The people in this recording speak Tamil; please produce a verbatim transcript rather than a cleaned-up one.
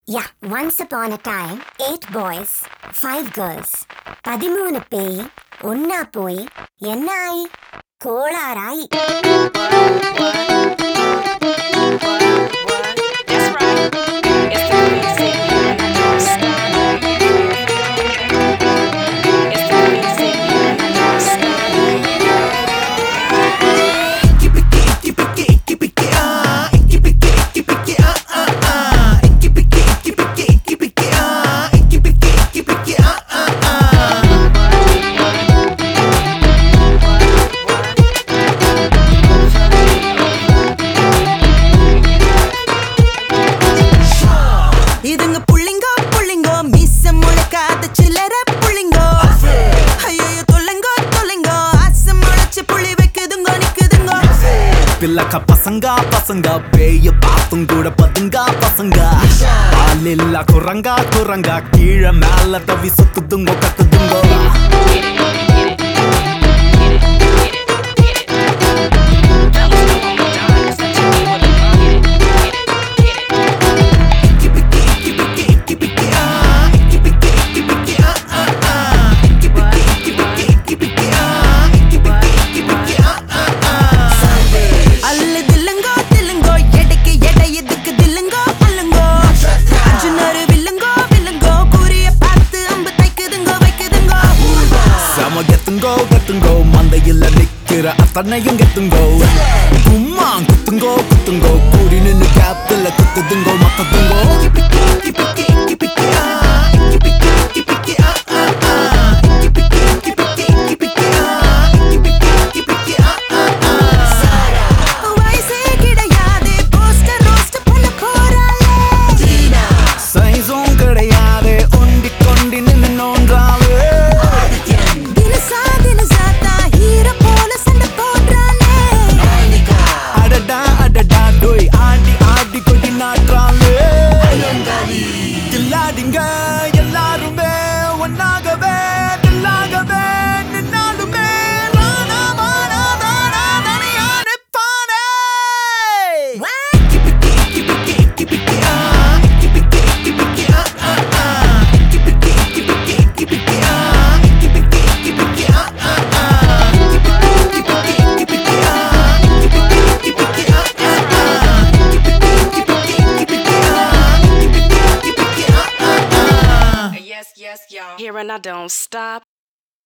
Yeah, once upon a time, eight boys, five girls. பதிமூணு பேய் ஒன்னா போய் என்ன ஆயி கோளாறாயி. இதுங்க புள்ளிங்கோ புள்ளிங்கோ மீச முளைக்காத சில்லற புள்ளிங்கோ ஐயோ தொல்லுங்கோ தொல்லுங்கோ ஆசை முளைச்சு புள்ளி வைக்குதுங்கோ நிக்குதுங்கோ பிள்ளக்க பசங்க பசங்க பேய பாத்தும் கூட பதுங்க பசங்க ஆளில்லா குரங்கா குரங்கா கீழே மேல தவி சுத்துதுங்கோ கத்துதுங்கோ. கெத்துங்கோ கெத்துங்கோ மந்தையில் நிக்கிற அத்தனையும் கெத்துங்கோ சும்மா குத்துங்கோ குத்துங்கோ கூடி நின்னு கேப்பில் குத்துதுங்கோ மத்ததுங்கோ. சைஸும் கிடையாது ஒண்டி கொண்டி நின்னு நோன்றாவே. எல்லாடிங்க எல்லாருமே ஒன்னாகவே தில்லாகவே நின்னாலுமே Yes, yes, y'all. Here and I don't stop.